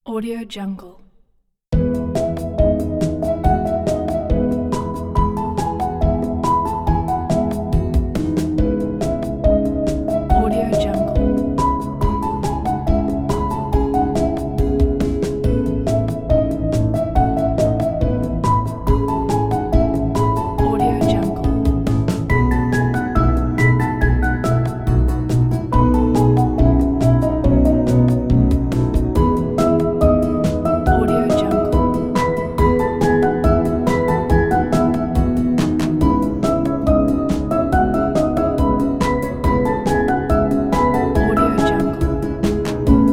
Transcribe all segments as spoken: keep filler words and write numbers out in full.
Audio Jungle. Audio Jungle. Audio Jungle. Audio Jungle. Audio Jungle.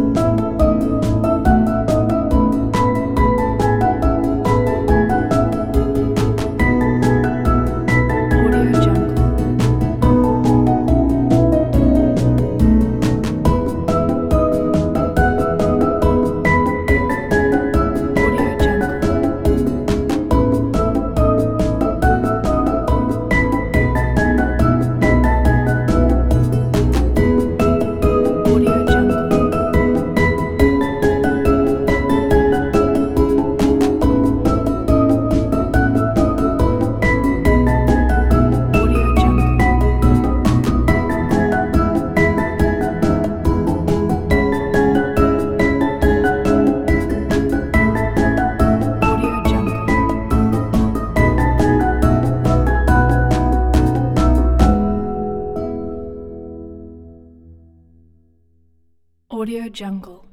Audio Jungle. Audio Jungle. Audio Jungle. Audio Jungle. Audio Jungle. Audio Jungle.